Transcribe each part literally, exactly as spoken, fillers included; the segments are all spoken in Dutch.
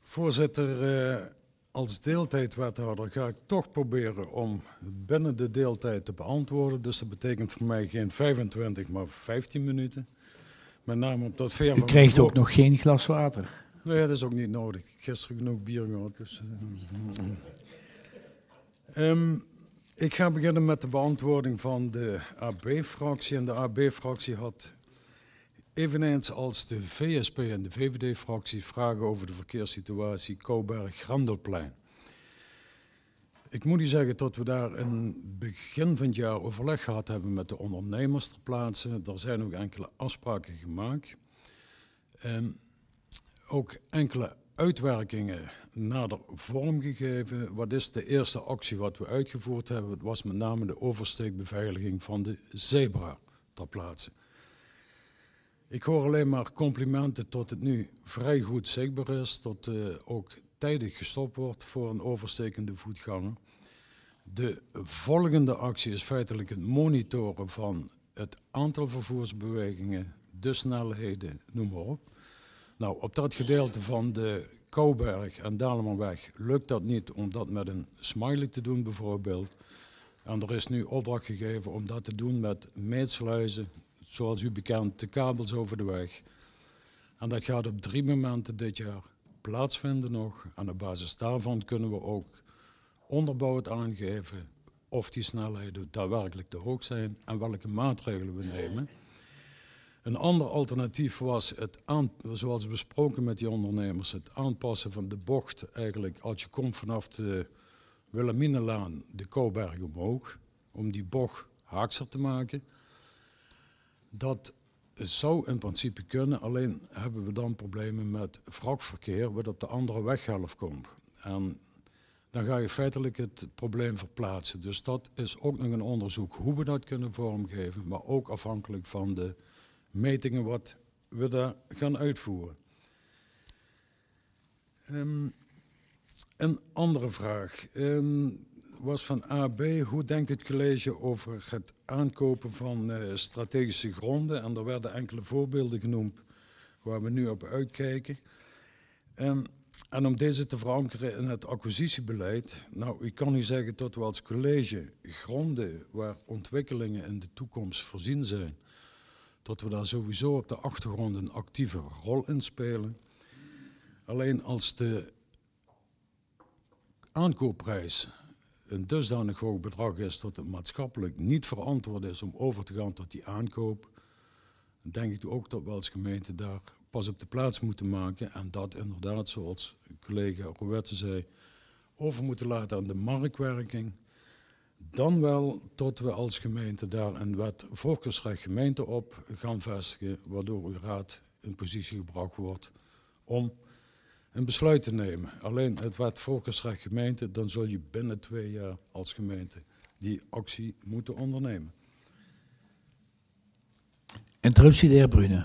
Voorzitter, uh, als deeltijdwethouder ga ik toch proberen om binnen de deeltijd te beantwoorden. Dus dat betekent voor mij geen vijfentwintig, maar vijftien minuten. Met name op dat ver U krijgt ook nog geen glas water. Nee, dat is ook niet nodig. Ik heb gisteren genoeg bier gehad. Dus, uh. um, ik ga beginnen met de beantwoording van de A B-fractie. En de A B-fractie had eveneens als de V S P en de V V D-fractie vragen over de verkeerssituatie Kouwberg-Grendelplein. Ik moet u zeggen dat we daar in begin van het jaar overleg gehad hebben met de ondernemers ter plaatse. Er zijn ook enkele afspraken gemaakt. En ook enkele uitwerkingen nader vormgegeven. Wat is de eerste actie wat we uitgevoerd hebben? Het was met name de oversteekbeveiliging van de zebra ter plaatse. Ik hoor alleen maar complimenten tot het nu vrij goed zichtbaar is, tot uh, ook tijdig gestopt wordt voor een overstekende voetganger. De volgende actie is feitelijk het monitoren van het aantal vervoersbewegingen, de snelheden, noem maar op. Nou, op dat gedeelte van de Kouwberg en Dalemerweg lukt dat niet om dat met een smiley te doen bijvoorbeeld. En er is nu opdracht gegeven om dat te doen met meetsluizen, zoals u bekend, de kabels over de weg. En dat gaat op drie momenten dit jaar plaatsvinden nog. En op basis daarvan kunnen we ook onderbouwd aangeven of die snelheden daadwerkelijk te hoog zijn en welke maatregelen we nemen. Een ander alternatief was, het aan, zoals besproken met die ondernemers, het aanpassen van de bocht eigenlijk als je komt vanaf de Wilhelminalaan de Kouwberg omhoog, om die bocht haakser te maken. Dat zou in principe kunnen, alleen hebben we dan problemen met vrachtverkeer wat op de andere weghelft komt. En dan ga je feitelijk het probleem verplaatsen. Dus dat is ook nog een onderzoek hoe we dat kunnen vormgeven, maar ook afhankelijk van de metingen wat we daar gaan uitvoeren. Um, een andere vraag um, was van A B. Hoe denkt het college over het aankopen van uh, strategische gronden? En er werden enkele voorbeelden genoemd waar we nu op uitkijken. Um, en om deze te verankeren in het acquisitiebeleid. Nou, ik kan u zeggen dat we als college gronden waar ontwikkelingen in de toekomst voorzien zijn, dat we daar sowieso op de achtergrond een actieve rol in spelen. Alleen als de aankoopprijs een dusdanig hoog bedrag is dat het maatschappelijk niet verantwoord is om over te gaan tot die aankoop, denk ik ook dat we als gemeente daar pas op de plaats moeten maken en dat inderdaad, zoals collega Rouette zei, over moeten laten aan de marktwerking. Dan wel tot we als gemeente daar een wet voorkeursrecht gemeente op gaan vestigen, waardoor uw raad in positie gebracht wordt om een besluit te nemen. Alleen het wet voorkeursrecht gemeente, dan zul je binnen twee jaar als gemeente die actie moeten ondernemen. Interruptie, de heer Brune.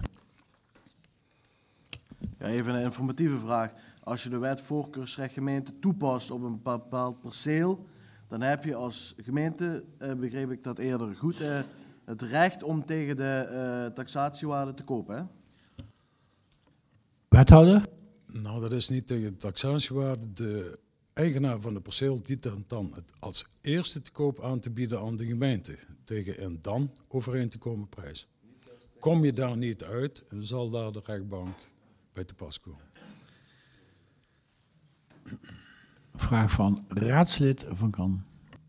Ja, even een informatieve vraag. Als je de wet voorkeursrecht gemeente toepast op een bepaald perceel, dan heb je als gemeente, eh, begreep ik dat eerder goed, eh, het recht om tegen de eh, taxatiewaarde te kopen, hè? Wethouder? Nou, dat is niet tegen de taxatiewaarde. De eigenaar van de perceel dient dan het als eerste te koop aan te bieden aan de gemeente, tegen een dan overeen te komen prijs. Kom je daar niet uit, zal daar de rechtbank bij te pas komen. Vraag van raadslid Van Kan.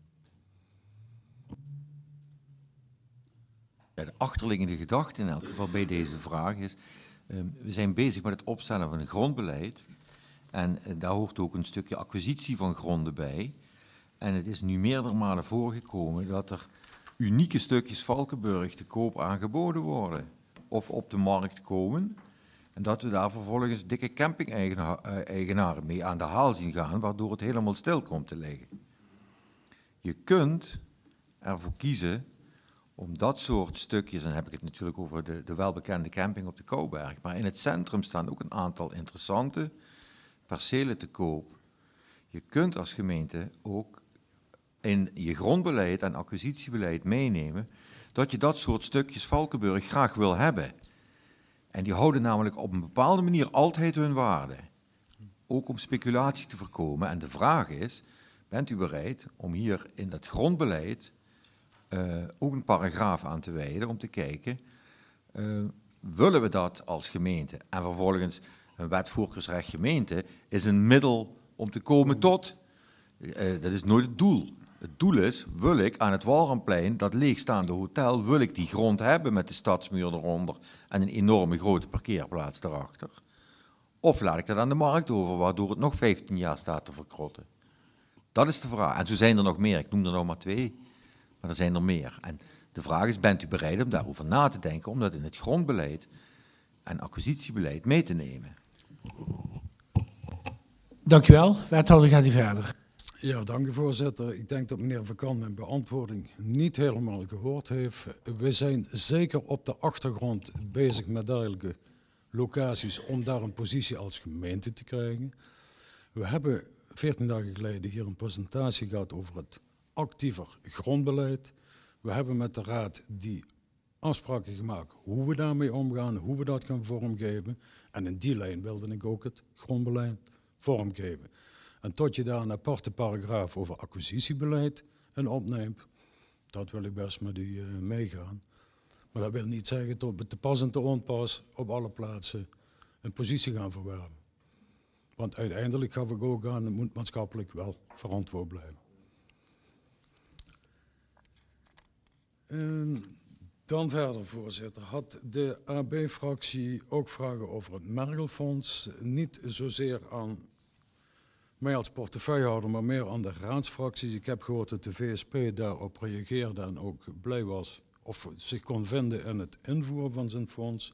Ja, de achterliggende gedachte in elk geval bij deze vraag is, uh, we zijn bezig met het opstellen van een grondbeleid en uh, daar hoort ook een stukje acquisitie van gronden bij. En het is nu meerdere malen voorgekomen dat er unieke stukjes Valkenburg te koop aangeboden worden of op de markt komen. En dat we daar vervolgens dikke camping-eigenaren mee aan de haal zien gaan, waardoor het helemaal stil komt te liggen. Je kunt ervoor kiezen om dat soort stukjes, en dan heb ik het natuurlijk over de, de welbekende camping op de Kouwberg, maar in het centrum staan ook een aantal interessante percelen te koop. Je kunt als gemeente ook in je grondbeleid en acquisitiebeleid meenemen dat je dat soort stukjes Valkenburg graag wil hebben. En die houden namelijk op een bepaalde manier altijd hun waarde. ook om speculatie te voorkomen. En de vraag is, bent u bereid om hier in dat grondbeleid uh, ook een paragraaf aan te wijden om te kijken, uh, willen we dat als gemeente? En vervolgens, een wet voorkeursrecht gemeente is een middel om te komen tot, uh, dat is nooit het doel. Het doel is, wil ik aan het Walramplein, dat leegstaande hotel, wil ik die grond hebben met de stadsmuur eronder en een enorme grote parkeerplaats daarachter? Of laat ik dat aan de markt over, waardoor het nog vijftien jaar staat te verkrotten? Dat is de vraag. En zo zijn er nog meer. Ik noem er nog maar twee, maar er zijn er meer. En de vraag is, bent u bereid om daarover na te denken, om dat in het grondbeleid en acquisitiebeleid mee te nemen? Dank u wel. Wethouder, gaat u verder. Ja, dank u voorzitter. Ik denk dat meneer Van Kan mijn beantwoording niet helemaal gehoord heeft. We zijn zeker op de achtergrond bezig met dergelijke locaties om daar een positie als gemeente te krijgen. We hebben veertien dagen geleden hier een presentatie gehad over het actiever grondbeleid. We hebben met de raad die afspraken gemaakt hoe we daarmee omgaan, hoe we dat gaan vormgeven. En in die lijn wilde ik ook het grondbeleid vormgeven. En tot je daar een aparte paragraaf over acquisitiebeleid in opneemt, dat wil ik best met u uh, meegaan. Maar dat wil niet zeggen dat we te pas en te onpas op alle plaatsen een positie gaan verwerven. Want uiteindelijk gaf ik ook aan, het moet maatschappelijk wel verantwoord blijven. En dan verder, voorzitter, had de A B-fractie ook vragen over het Mergelfonds. Niet zozeer aan mij als portefeuillehouder, maar meer aan de raadsfracties. Ik heb gehoord dat de V S P daarop reageerde en ook blij was of zich kon vinden in het invoeren van zijn fonds.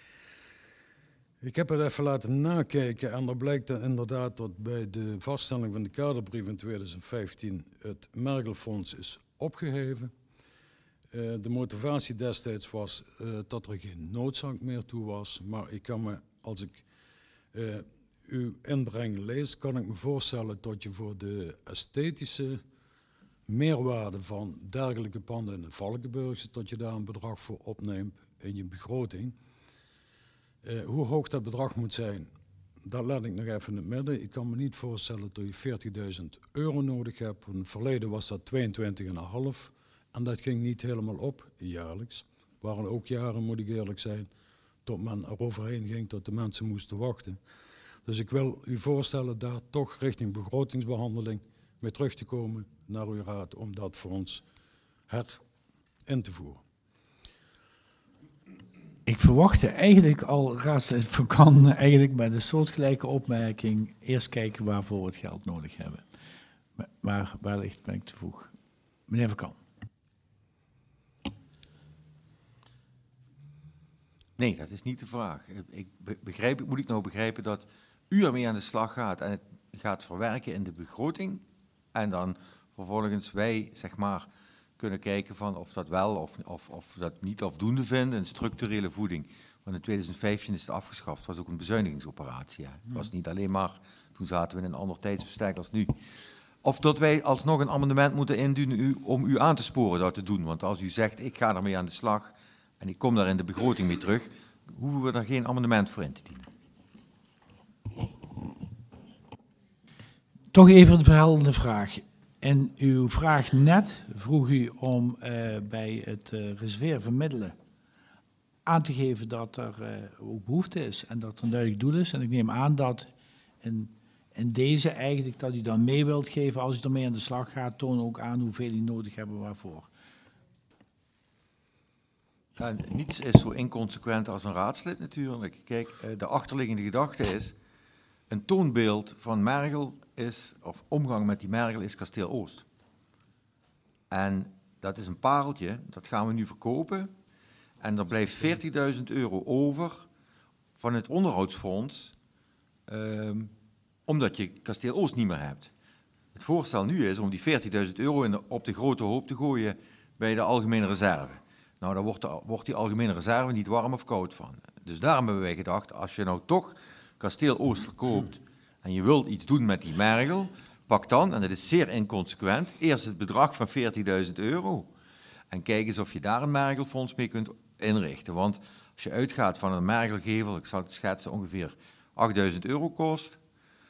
Ik heb het even laten nakijken en er blijkt dan inderdaad dat bij de vaststelling van de kaderbrief in tweeduizend vijftien het Mergelfonds is opgeheven. Uh, de motivatie destijds was uh, dat er geen noodzaak meer toe was, maar ik kan me, als ik uh, uw inbreng lees, kan ik me voorstellen dat je voor de esthetische meerwaarde van dergelijke panden in de Valkenburgse, dat je daar een bedrag voor opneemt in je begroting. Uh, hoe hoog dat bedrag moet zijn, dat laat ik nog even in het midden. Ik kan me niet voorstellen dat je veertigduizend euro nodig hebt. In het verleden was dat tweeëntwintig komma vijf en dat ging niet helemaal op jaarlijks. Er waren ook jaren, moet ik eerlijk zijn, tot men eroverheen ging, tot de mensen moesten wachten. Dus ik wil u voorstellen daar toch richting begrotingsbehandeling mee terug te komen naar uw raad om dat voor ons her in te voeren. Ik verwachtte eigenlijk al, raadslid Van Kan, eigenlijk met een soortgelijke opmerking, eerst kijken waarvoor we het geld nodig hebben. Maar wellicht ben ik te vroeg. Meneer Van Kan. Nee, dat is niet de vraag. Ik begrijp, moet ik nou begrijpen dat u ermee aan de slag gaat en het gaat verwerken in de begroting en dan vervolgens wij, zeg maar, kunnen kijken van of dat wel of, of, of dat niet afdoende vinden, een structurele voeding. Want in tweeduizend vijftien is het afgeschaft, het was ook een bezuinigingsoperatie. Hè. Het was niet alleen maar, toen zaten we in een ander tijdsbestek als nu. Of dat wij alsnog een amendement moeten indienen u, om u aan te sporen dat te doen. Want als u zegt, ik ga ermee aan de slag en ik kom daar in de begroting mee terug, hoeven we daar geen amendement voor in te dienen. Toch even een verhelderende vraag. In uw vraag net vroeg u om uh, bij het uh, reserveren van middelen aan te geven dat er uh, ook behoefte is en dat er een duidelijk doel is. En ik neem aan dat in, in deze eigenlijk dat u dan mee wilt geven als u ermee aan de slag gaat, toon ook aan hoeveel u nodig hebben waarvoor. Ja, niets is zo inconsequent als een raadslid natuurlijk. Kijk, de achterliggende gedachte is, een toonbeeld van Mergel is, of omgang met die Mergel is Kasteel Oost. En dat is een pareltje, dat gaan we nu verkopen. En er blijft veertigduizend euro over van het onderhoudsfonds, um, omdat je Kasteel Oost niet meer hebt. Het voorstel nu is om die veertigduizend euro in de, op de grote hoop te gooien bij de algemene reserve. Nou, daar wordt, de, wordt die algemene reserve niet warm of koud van. Dus daarom hebben wij gedacht, als je nou toch Kasteel Oost verkoopt en je wilt iets doen met die Mergel, pak dan, en dat is zeer inconsequent, eerst het bedrag van veertigduizend euro. En kijk eens of je daar een Mergelfonds mee kunt inrichten. Want als je uitgaat van een Mergelgevel, ik zal het schetsen, ongeveer achtduizend euro kost,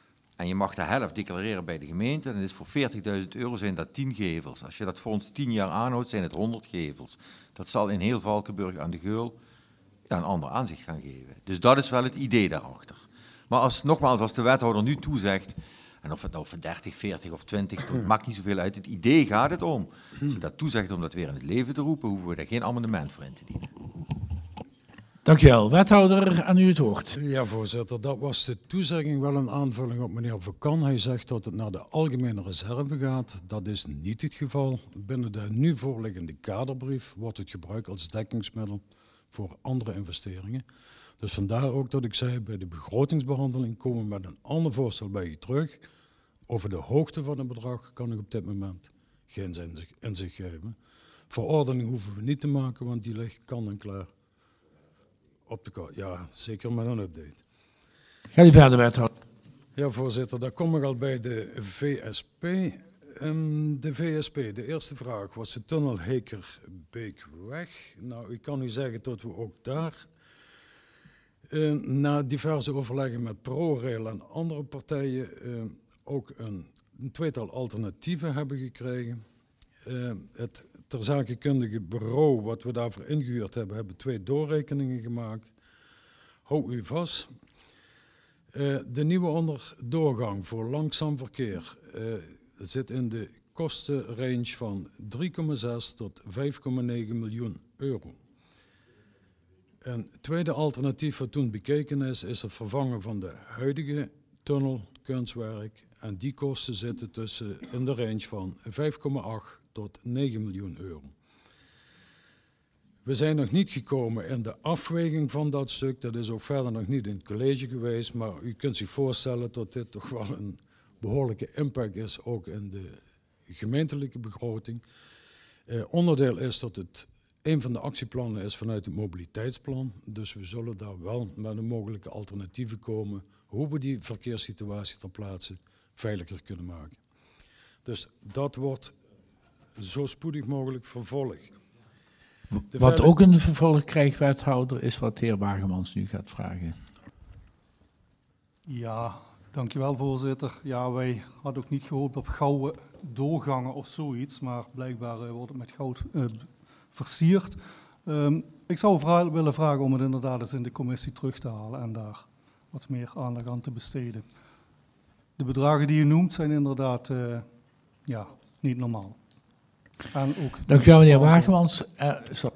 en je mag de helft declareren bij de gemeente, dan is voor veertigduizend euro zijn dat tien gevels. Als je dat voor ons tien jaar aanhoudt, zijn het honderd gevels. Dat zal in heel Valkenburg aan de Geul ja, een ander aanzicht gaan geven. Dus dat is wel het idee daarachter. Maar als, nogmaals, als de wethouder nu toezegt, en of het nou voor dertig, veertig of twintig, dat maakt niet zoveel uit. Het idee gaat het om. Als je dat toezegt om dat weer in het leven te roepen, hoeven we daar geen amendement voor in te dienen. Dankjewel. Wethouder, aan u het woord. Ja, voorzitter, dat was de toezegging, wel een aanvulling op meneer Verkan. Hij zegt dat het naar de algemene reserve gaat. Dat is niet het geval. Binnen de nu voorliggende kaderbrief wordt het gebruikt als dekkingsmiddel voor andere investeringen. Dus vandaar ook dat ik zei, bij de begrotingsbehandeling komen we met een ander voorstel bij je terug. Over de hoogte van het bedrag kan ik op dit moment geen inzicht geven. Verordening hoeven we niet te maken, want die ligt kan en klaar. Op de kaart. Ja, zeker met een update. Ga u verder, wethouder. Ja, voorzitter, daar kom ik al bij de V S P. Um, de V S P, de eerste vraag was de tunnel Hekerbeekweg. Nou, ik kan u zeggen dat we ook daar, uh, na diverse overleggen met ProRail en andere partijen, uh, ook een, een tweetal alternatieven hebben gekregen. Uh, het ter zakenkundige bureau wat we daarvoor ingehuurd hebben, hebben twee doorrekeningen gemaakt. Hou u vast. Uh, de nieuwe onderdoorgang voor langzaam verkeer uh, zit in de kostenrange van drie komma zes tot vijf komma negen miljoen euro. Een tweede alternatief wat toen bekeken is, is het vervangen van de huidige tunnel kunstwerk. En die kosten zitten tussen in de range van vijf komma acht tot negen miljoen euro. We zijn nog niet gekomen in de afweging van dat stuk. Dat is ook verder nog niet in het college geweest. Maar u kunt zich voorstellen dat dit toch wel een behoorlijke impact is, ook in de gemeentelijke begroting. Eh, onderdeel is dat het een van de actieplannen is vanuit het mobiliteitsplan. Dus we zullen daar wel met een mogelijke alternatieven komen hoe we die verkeerssituatie ter plaatse veiliger kunnen maken. Dus dat wordt zo spoedig mogelijk vervolgd. De Wat verder... ook een vervolg krijgt, wethouder, is wat de heer Wagemans nu gaat vragen. Ja, dankjewel voorzitter. Ja, wij hadden ook niet gehoopt op gouden doorgangen of zoiets, maar blijkbaar uh, wordt het met goud uh, versierd. Um, ik zou vra- willen vragen om het inderdaad eens in de commissie terug te halen en daar wat meer aandacht aan te besteden. De bedragen die u noemt zijn inderdaad uh, ja, niet normaal. En ook Dank u wel, meneer Wagemans. Uh, sorry.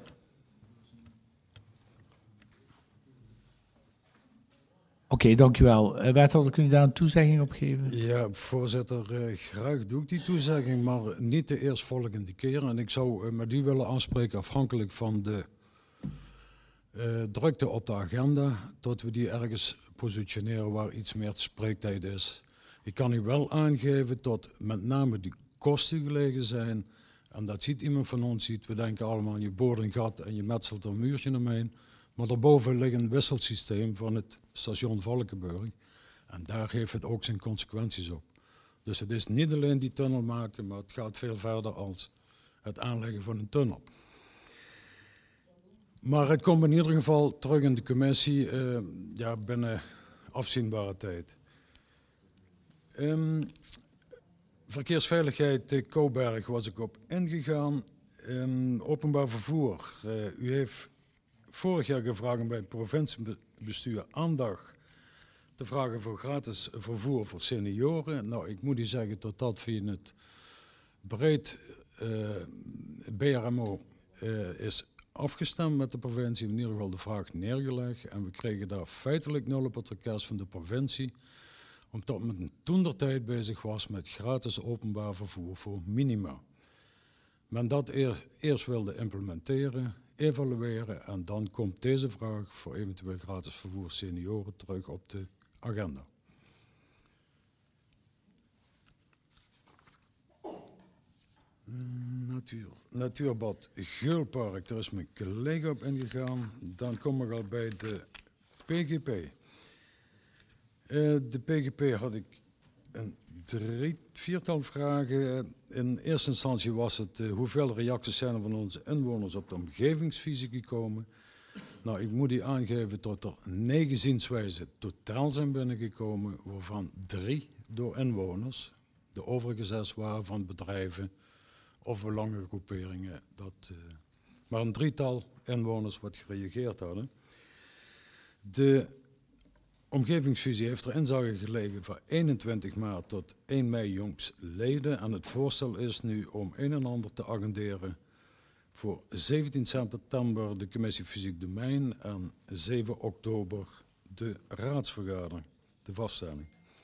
Oké, okay, dank u wel. Uh, wethouder, kun je daar een toezegging op geven? Ja, voorzitter, uh, graag doe ik die toezegging, maar niet de eerstvolgende keer. En ik zou uh, met u willen afspreken, afhankelijk van de uh, drukte op de agenda, dat we die ergens positioneren waar iets meer spreektijd is. Ik kan u wel aangeven dat met name de kosten gelegen zijn. En dat ziet iemand van ons ziet. We denken allemaal, je boort een gat en je metselt er een muurtje omheen. Maar daarboven ligt een wisselsysteem van het station Valkenburg. En daar heeft het ook zijn consequenties op. Dus het is niet alleen die tunnel maken, maar het gaat veel verder als het aanleggen van een tunnel. Maar het komt in ieder geval terug in de commissie uh, ja, binnen afzienbare tijd. Um, Verkeersveiligheid uh, Kouberg was ik op ingegaan. Um, openbaar vervoer. Uh, u heeft vorig jaar gevraagd bij het provinciebestuur aandacht te vragen voor gratis vervoer voor senioren. Nou, ik moet u zeggen dat dat via het breed uh, B R M O uh, is afgestemd met de provincie. In ieder geval de vraag neergelegd. En we kregen daar feitelijk nul op het request van de provincie, omdat men toentertijd bezig was met gratis openbaar vervoer voor minima. Men dat eer, eerst wilde implementeren, evalueren en dan komt deze vraag voor eventueel gratis vervoer senioren terug op de agenda. Natuur, natuurbad Geulpark, daar is mijn collega op ingegaan. Dan kom ik al bij de P G P. Uh, de P G P had ik een drie, viertal vragen. In eerste instantie was het uh, hoeveel reacties zijn er van onze inwoners op de omgevingsvisie gekomen. Nou, ik moet u aangeven dat er negen zienswijzen totaal zijn binnengekomen, waarvan drie door inwoners. De overige zes waren van bedrijven of belangengroeperingen. Dat, uh, maar een drietal inwoners wat gereageerd hadden. De omgevingsvisie heeft er inzage gelegen van eenentwintig maart tot één mei jongstleden. En het voorstel is nu om een en ander te agenderen voor zeventien september de commissie Fysiek Domein en zeven oktober de raadsvergadering, de vaststelling.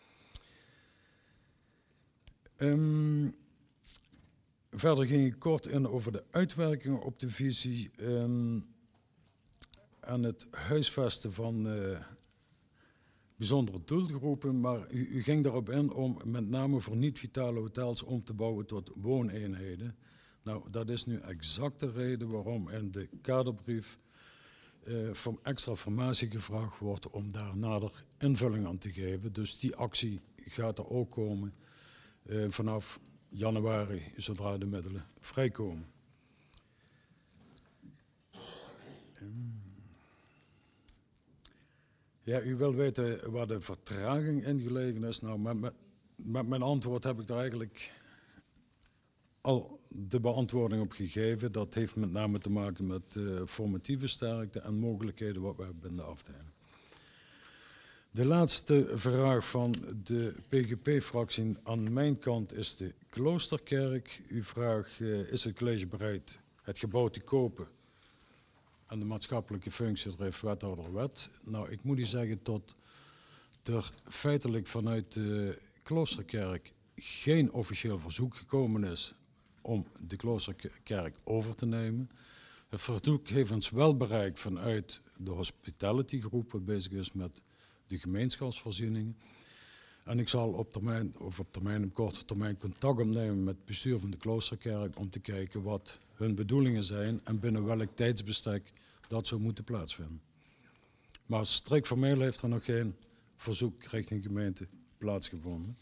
Um, verder ging ik kort in over de uitwerkingen op de visie um, en het huisvesten van uh, bijzondere doelgroepen, maar u, u ging daarop in om met name voor niet-vitale hotels om te bouwen tot wooneenheden. Nou, dat is nu exact de reden waarom in de kaderbrief uh, van extra informatie gevraagd wordt om daar nader invulling aan te geven. Dus die actie gaat er ook komen uh, vanaf januari, zodra de middelen vrijkomen. Um. Ja, u wil weten waar de vertraging in gelegen is. Nou, met, met, met mijn antwoord heb ik daar eigenlijk al de beantwoording op gegeven. Dat heeft met name te maken met uh, formatieve sterkte en mogelijkheden wat we hebben in de afdeling. De laatste vraag van de P G P-fractie aan mijn kant is de Kloosterkerk. U vraagt, uh, is het college bereid het gebouw te kopen en de maatschappelijke functie, er heeft wethouder wet. Nou, ik moet u zeggen dat er feitelijk vanuit de Kloosterkerk geen officieel verzoek gekomen is om de Kloosterkerk over te nemen. Het verzoek heeft ons wel bereikt vanuit de hospitality groep, wat bezig is met de gemeenschapsvoorzieningen. En ik zal op termijn, of op termijn, op korte termijn contact opnemen met het bestuur van de Kloosterkerk om te kijken wat hun bedoelingen zijn en binnen welk tijdsbestek dat zou moeten plaatsvinden. Maar strikt formeel heeft er nog geen verzoek richting gemeente plaatsgevonden.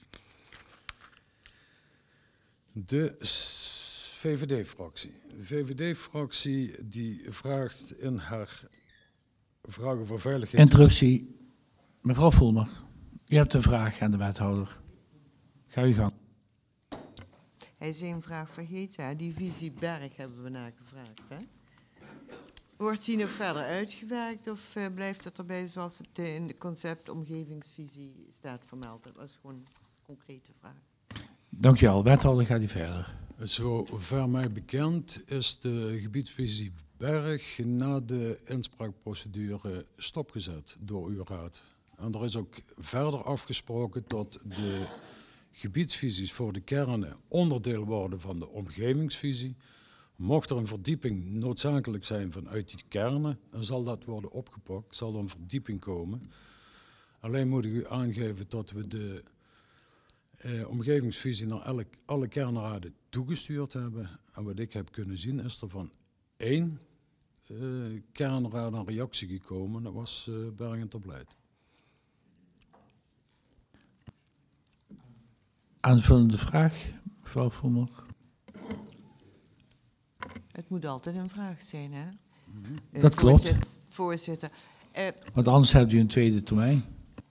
De V V D-fractie. De V V D-fractie die vraagt in haar vragen voor veiligheid... Interruptie. Mevrouw Vollmer, u hebt een vraag aan de wethouder. Ga uw gang. Hij is een vraag vergeten, hè? Die visie Berg hebben we naar gevraagd. Hè? Wordt die nog verder uitgewerkt of uh, blijft het erbij zoals het uh, in de concept omgevingsvisie staat vermeld? Dat was gewoon een concrete vraag. Dank je wel. Wethouder, gaat u verder. Zover mij bekend is de gebiedsvisie Berg na de inspraakprocedure stopgezet door uw raad. En er is ook verder afgesproken dat de gebiedsvisies voor de kernen onderdeel worden van de omgevingsvisie. Mocht er een verdieping noodzakelijk zijn vanuit die kernen, dan zal dat worden opgepakt, zal er een verdieping komen. Alleen moet ik u aangeven dat we de eh, omgevingsvisie naar elk, alle kernraden toegestuurd hebben. En wat ik heb kunnen zien is er van één eh, kernraad een reactie gekomen, dat was eh, Bergen ter Blijt. Aanvullende vraag, mevrouw Vollmer. Het moet altijd een vraag zijn, hè? Mm-hmm. Uh, Dat klopt. Voorzitter. voorzitter. Uh, Want anders hebt u een tweede termijn.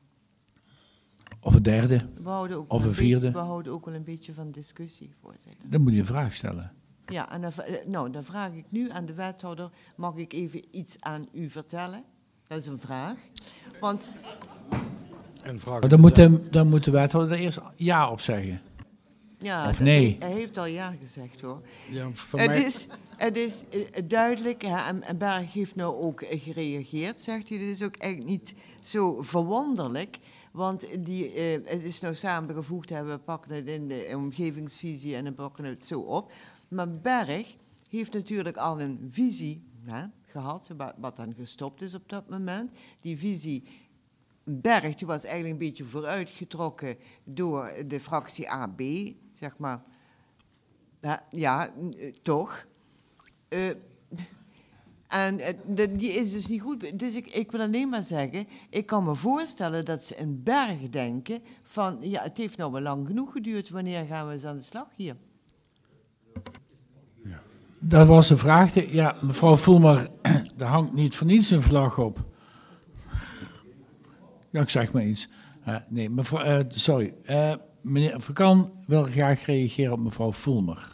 Of een derde. we houden ook Of wel een vierde. Beetje, we houden ook wel een beetje van discussie, voorzitter. Dan moet u een vraag stellen. Ja, en dan, nou, dan vraag ik nu aan de wethouder, mag ik even iets aan u vertellen? Dat is een vraag. Want... En vraag Maar dan moet, de, dan moet de wethouder er eerst ja op zeggen. Ja, Of nee? Hij heeft al ja gezegd, hoor. Ja, voor Het mij... is, het is uh, duidelijk, hè, en, en Berg heeft nou ook uh, gereageerd, zegt hij. Dat is ook eigenlijk niet zo verwonderlijk, want die, uh, het is nou samengevoegd, hè, we pakken het in de omgevingsvisie en dan pakken we het zo op. Maar Berg heeft natuurlijk al een visie hè, gehad, wat, wat dan gestopt is op dat moment. Die visie Berg die was eigenlijk een beetje vooruitgetrokken door de fractie A B, zeg maar. Ja, ja uh, toch. Uh, en uh, de, die is dus niet goed. Dus ik, ik wil alleen maar zeggen, ik kan me voorstellen dat ze een Berg denken van, ja, het heeft nou wel lang genoeg geduurd, wanneer gaan we eens aan de slag hier? Dat was de vraag. Ja, mevrouw Vollmer, er hangt niet voor niets een vlag op. Ja, ik zeg maar iets. Uh, nee, mevrouw, uh, sorry. Uh, meneer Verkan wil graag reageren op mevrouw Vollmer.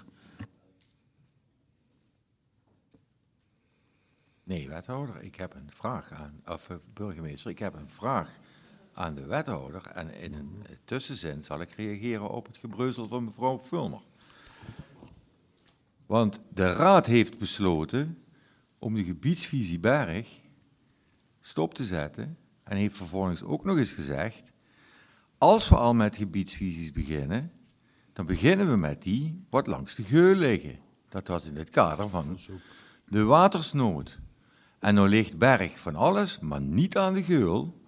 Nee, wethouder, ik heb een vraag aan, of uh, burgemeester, ik heb een vraag aan de wethouder en in een tussenzin zal ik reageren op het gebreuzel van mevrouw Vollmer. Want de raad heeft besloten om de gebiedsvisie Berg stop te zetten en heeft vervolgens ook nog eens gezegd, als we al met gebiedsvisies beginnen, dan beginnen we met die wat langs de geul liggen. Dat was in het kader van de watersnood. En nou ligt Berg van alles, maar niet aan de geul.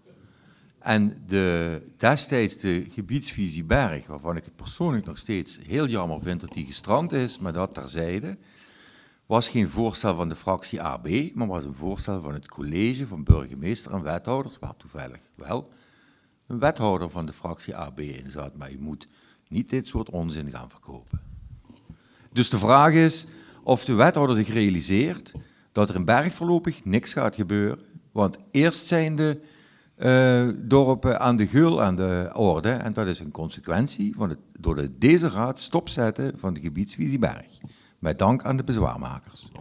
En de, destijds de gebiedsvisie Berg, waarvan ik het persoonlijk nog steeds heel jammer vind dat die gestrand is, maar dat terzijde, was geen voorstel van de fractie A B, maar was een voorstel van het college van burgemeester en wethouders, waar toevallig wel een wethouder van de fractie A B in zat. Maar je moet niet dit soort onzin gaan verkopen. Dus de vraag is of de wethouder zich realiseert dat er in Berg voorlopig niks gaat gebeuren. Want eerst zijn de uh, dorpen aan de geul aan de orde. En dat is een consequentie van het door de, deze raad stopzetten van de gebiedsvisie Berg. Met dank aan de bezwaarmakers.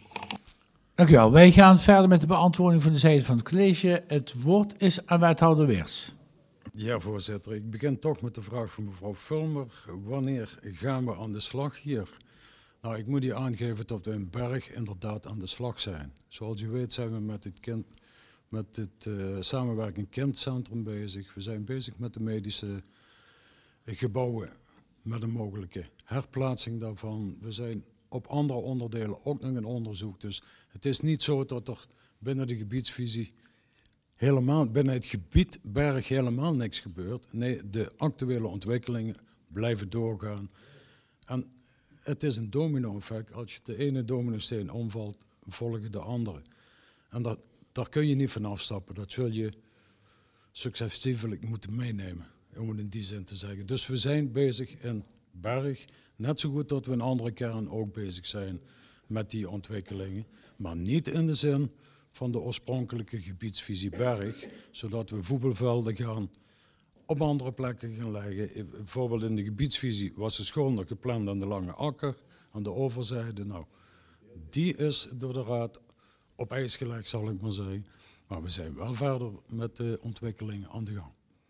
Dank u wel. Wij gaan verder met de beantwoording van de zijde van het college. Het woord is aan wethouder Weers. Ja, voorzitter. Ik begin toch met de vraag van mevrouw Vollmer. Wanneer gaan we aan de slag hier? Nou, ik moet u aangeven dat we in Berg inderdaad aan de slag zijn. Zoals u weet zijn we met het, kind, met het uh, samenwerking kindcentrum bezig. We zijn bezig met de medische gebouwen, met een mogelijke herplaatsing daarvan. We zijn op andere onderdelen ook nog in onderzoek. Dus het is niet zo dat er binnen de gebiedsvisie helemaal, binnen het gebied Berg helemaal niks gebeurt. Nee, de actuele ontwikkelingen blijven doorgaan. En het is een domino-effect. Als je de ene domino-steen omvalt, volgen de andere. En dat, daar kun je niet van afstappen. Dat zul je successievelijk moeten meenemen, om het in die zin te zeggen. Dus we zijn bezig in Berg, net zo goed dat we in andere kernen ook bezig zijn met die ontwikkelingen. Maar niet in de zin van de oorspronkelijke gebiedsvisie Berg, zodat we voetbalvelden gaan op andere plekken gaan leggen. Bijvoorbeeld in de gebiedsvisie was de school nog gepland aan de Lange Akker, aan de overzijde. Nou, die is door de raad op ijs gelegd, zal ik maar zeggen. Maar we zijn wel verder met de ontwikkelingen aan de gang.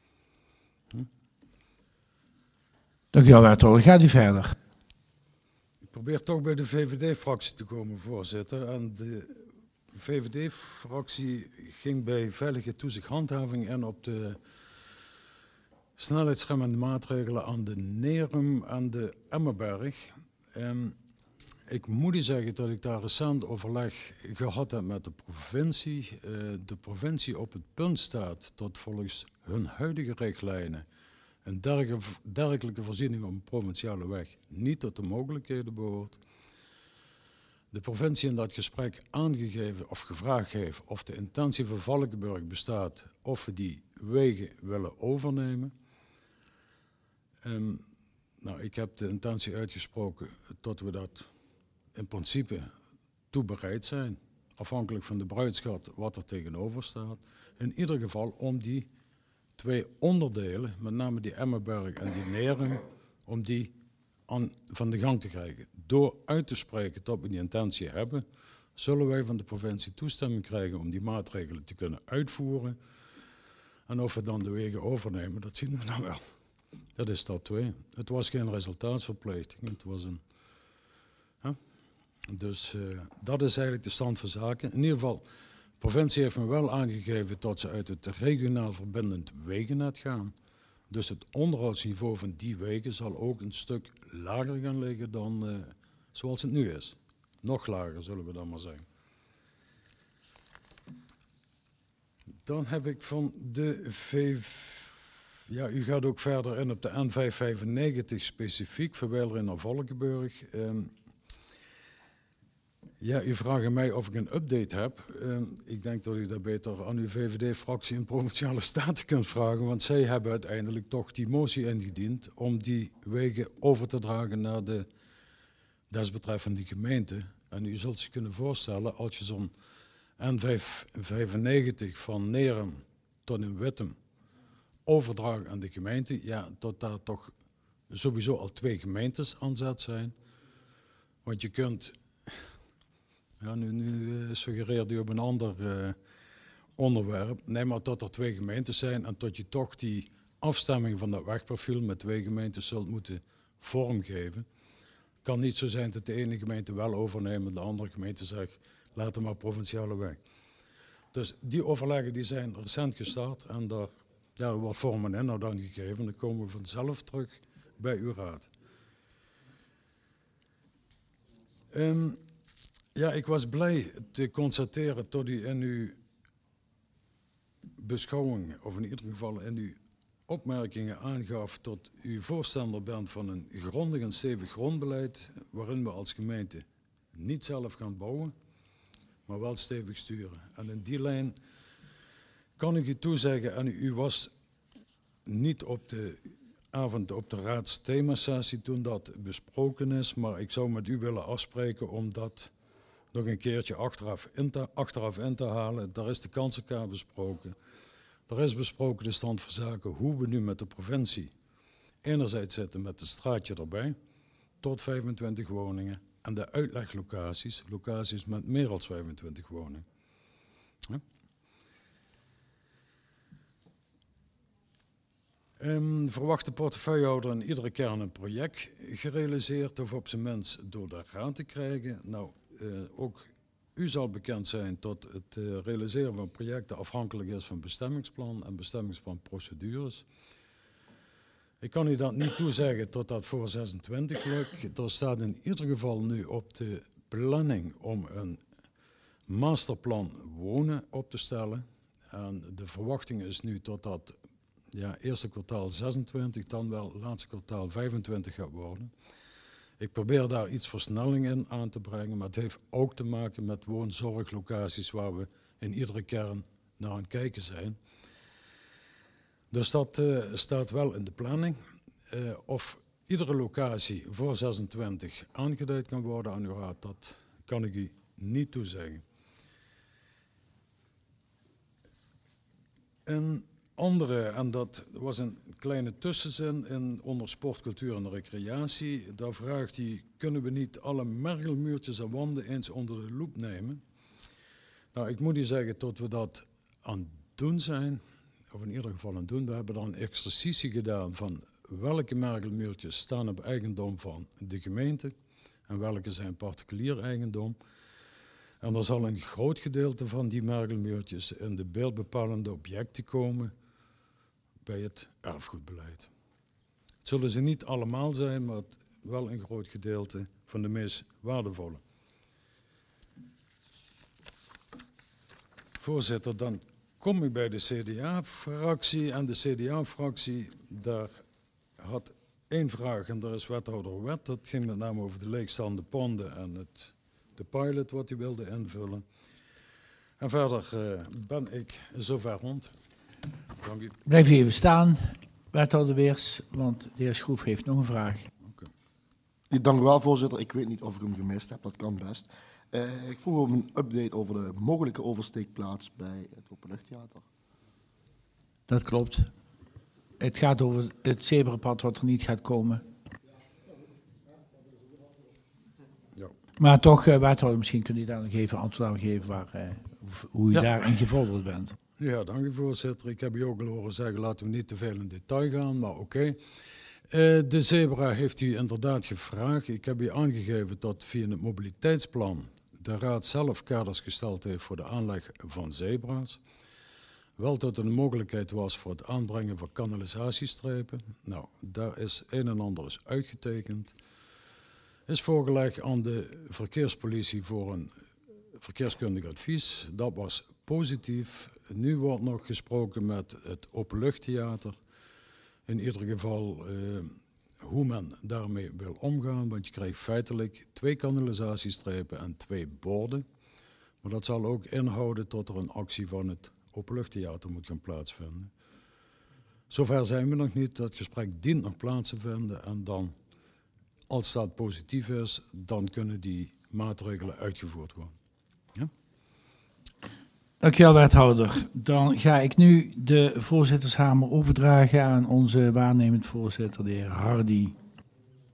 Hm? Dank u wel, wethouder. Gaat u verder. Ik probeer toch bij de V V D-fractie te komen, voorzitter. En de V V D-fractie ging bij veilige toezichthandhaving in op de snelheidsremmende maatregelen aan de Nerum en de Emmerberg. En ik moet u zeggen dat ik daar recent overleg gehad heb met de provincie. Uh, de provincie op het punt staat dat volgens hun huidige richtlijnen een dergelijke voorziening op een provinciale weg niet tot de mogelijkheden behoort. De provincie in dat gesprek aangegeven of gevraagd heeft of de intentie van Valkenburg bestaat of we die wegen willen overnemen. Um, nou, ik heb de intentie uitgesproken dat we dat in principe toe bereid zijn, afhankelijk van de bruidschat wat er tegenover staat. In ieder geval om die twee onderdelen, met name die Emmerberg en die Nerum, om die aan, van de gang te krijgen. Door uit te spreken dat we die intentie hebben, zullen wij van de provincie toestemming krijgen om die maatregelen te kunnen uitvoeren. En of we dan de wegen overnemen, dat zien we dan wel. Dat is stap twee. Het was geen resultaatsverplichting, het was een... Hè? Dus uh, dat is eigenlijk de stand van zaken. In ieder geval, de provincie heeft me wel aangegeven dat ze uit het regionaal verbindend wegennet gaan. Dus het onderhoudsniveau van die wegen zal ook een stuk lager gaan liggen dan uh, zoals het nu is. Nog lager, zullen we dan maar zeggen. Dan heb ik van de V... Ja, u gaat ook verder in op de N vijfhonderdvijfennegentig specifiek, Verwijleren naar Valkenburg. Um, ja, u vraagt mij of ik een update heb. Um, ik denk dat u dat beter aan uw V V D-fractie in Provinciale Staten kunt vragen, want zij hebben uiteindelijk toch die motie ingediend om die wegen over te dragen naar de desbetreffende gemeente. En u zult zich kunnen voorstellen, als je zo'n N vijfennegentig van Nerum tot in Wittem overdragen aan de gemeente, ja, tot daar toch sowieso al twee gemeentes aan zet zijn. Want je kunt, ja, nu, nu uh, suggereert u op een ander uh, onderwerp, nee, maar tot er twee gemeentes zijn en tot je toch die afstemming van dat wegprofiel met twee gemeentes zult moeten vormgeven. Het kan niet zo zijn dat de ene gemeente wel overneemt en de andere gemeente zegt, laten maar provinciale weg. Dus die overleggen die zijn recent gestart en daar ja, wordt vorm en inhoud aan gegeven. Dan komen we vanzelf terug bij uw raad. Um, ja, ik was blij te constateren tot u in uw beschouwing, of in ieder geval in uw opmerkingen aangaf, tot u voorstander bent van een grondig en stevig grondbeleid, waarin we als gemeente niet zelf gaan bouwen, maar wel stevig sturen. En in die lijn kan ik u toezeggen, en u was niet op de avond op de raadsthemasessie toen dat besproken is, maar ik zou met u willen afspreken om dat nog een keertje achteraf in te, achteraf in te halen. Daar is de kansenkaart besproken. Er is besproken de stand van zaken hoe we nu met de provincie enerzijds zitten met het straatje erbij, tot vijfentwintig woningen, en de uitleglocaties, locaties met meer dan vijfentwintig woningen. Ja. Um, verwacht de portefeuillehouder in iedere kern een project gerealiseerd of op zijn minst door de raad te krijgen. Nou, uh, ook u zal bekend zijn dat het uh, realiseren van projecten afhankelijk is van bestemmingsplan en bestemmingsplanprocedures. Ik kan u dat niet toezeggen tot dat voor zesentwintig lukt. Er staat in ieder geval nu op de planning om een masterplan wonen op te stellen. En de verwachting is nu tot dat ja, eerste kwartaal zesentwintig, dan wel laatste kwartaal vijfentwintig gaat worden. Ik probeer daar iets versnelling in aan te brengen, maar het heeft ook te maken met woonzorglocaties waar we in iedere kern naar aan het kijken zijn. Dus dat uh, staat wel in de planning. Uh, of iedere locatie voor zesentwintig aangeduid kan worden aan uw raad, dat kan ik u niet toezeggen. Een andere, en dat was een kleine tussenzin in onder sport, cultuur en recreatie, daar vraagt hij, kunnen we niet alle mergelmuurtjes en wanden eens onder de loep nemen? Nou, ik moet u zeggen, tot we dat aan het doen zijn, of in ieder geval aan het doen, we hebben dan een exercitie gedaan van welke mergelmuurtjes staan op eigendom van de gemeente en welke zijn particulier eigendom. En er zal een groot gedeelte van die mergelmuurtjes in de beeldbepalende objecten komen bij het erfgoedbeleid. Het zullen ze niet allemaal zijn, maar wel een groot gedeelte van de meest waardevolle. Voorzitter, dan kom ik bij de C D A-fractie. En de C D A-fractie, daar had één vraag, en daar is wethouder Wet. Dat ging met name over de leegstaande panden en het, de pilot wat hij wilde invullen. En verder uh, ben ik zover rond. Dank u. Blijf even staan, wethouder Weers, want de heer Schroef heeft nog een vraag. Okay. Dank u wel, voorzitter. Ik weet niet of ik hem gemist heb, dat kan best. Uh, ik vroeg om een update over de mogelijke oversteekplaats bij het Openluchttheater. Dat klopt. Het gaat over het zebrapad wat er niet gaat komen. Ja. Maar toch, uh, wethouder, misschien kunt u daar nog even antwoord aan geven waar, uh, hoe u ja. daarin gevorderd bent. Ja, dank u, voorzitter. Ik heb u ook al horen zeggen, laten we niet te veel in detail gaan, maar oké. Okay. Uh, de zebra heeft u inderdaad gevraagd. Ik heb u aangegeven dat via het mobiliteitsplan de raad zelf kaders gesteld heeft voor de aanleg van zebra's. Wel dat er een mogelijkheid was voor het aanbrengen van kanalisatiestrepen. Nou, daar is een en ander is uitgetekend. Is voorgelegd aan de verkeerspolitie voor een verkeerskundig advies. Dat was positief. Nu wordt nog gesproken met het Openluchttheater. In ieder geval uh, hoe men daarmee wil omgaan. Want je krijgt feitelijk twee kanalisatiestrepen en twee borden. Maar dat zal ook inhouden tot er een actie van het Openluchttheater moet gaan plaatsvinden. Zover zijn we nog niet. Dat gesprek dient nog plaats te vinden. En dan, als dat positief is, dan kunnen die maatregelen uitgevoerd worden. Ja? Dankjewel, wethouder. Dan ga ik nu de voorzittershamer overdragen aan onze waarnemend voorzitter, de heer Hardy.